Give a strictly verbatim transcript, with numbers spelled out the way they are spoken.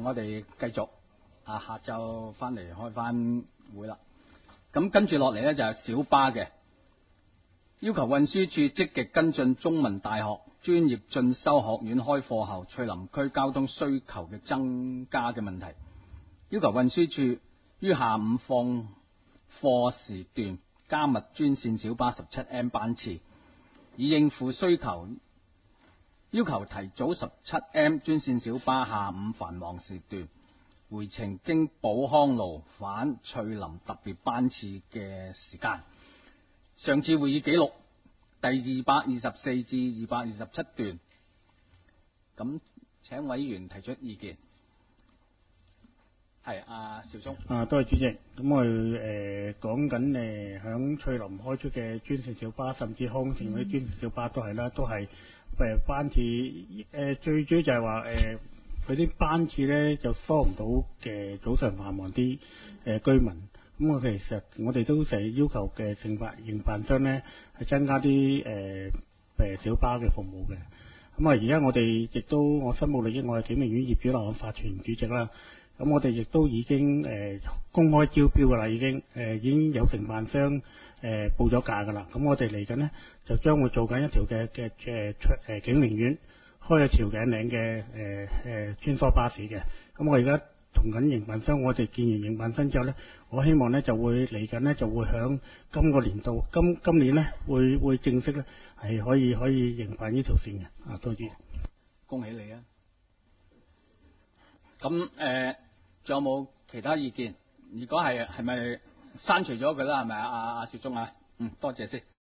我哋繼續啊，下晝翻嚟開翻會啦。咁跟住落嚟呢，就係小巴嘅要求，運輸處積極跟進中文大學專業進修學院開課後翠林區交通需求嘅增加嘅問題，要求運輸處於下午放課時段加密專線小巴十七 M 班次，以應付需求。要求提早十七 M 專線小巴下午繁忙時段回程經寶康路返翠林特別班次嘅時間。上次會議記錄第二百二十四至二百二十七段，咁請委員提出意見。係阿邵聰。 啊，多謝主席。咁我哋誒講緊誒響翠林開出嘅專線小巴，甚至康城嗰啲專線小巴都係啦，都係誒班次誒、呃、最主要就係話誒佢啲班次咧就疏唔到嘅早上繁忙啲誒、呃、居民。咁我其實我哋都成日要求嘅承辦營辦商咧係增加啲誒誒小巴嘅服務嘅。咁啊而家我哋亦都我申報利益，我係景明苑業主立案法團主席啦。咁我哋亦都已經誒、呃、公開招標㗎啦，已經誒、呃、已經有承辦商誒、呃、報咗價㗎啦。咁我哋嚟緊呢，就將會做緊一條嘅嘅誒出誒景明苑開去調景嶺嘅誒誒穿梭巴士嘅。咁我而家同緊營辦商，我哋見完營辦商之後呢，我希望呢就會嚟緊呢，就會響今個年度今今年呢，會會正式呢係可以可以營辦呢條線嘅。啊，多謝。 恭喜你啊！咁誒，仲有冇其他意見？如果係係咪刪除咗佢啦？係咪啊？阿阿邵忠啊，嗯，多謝先。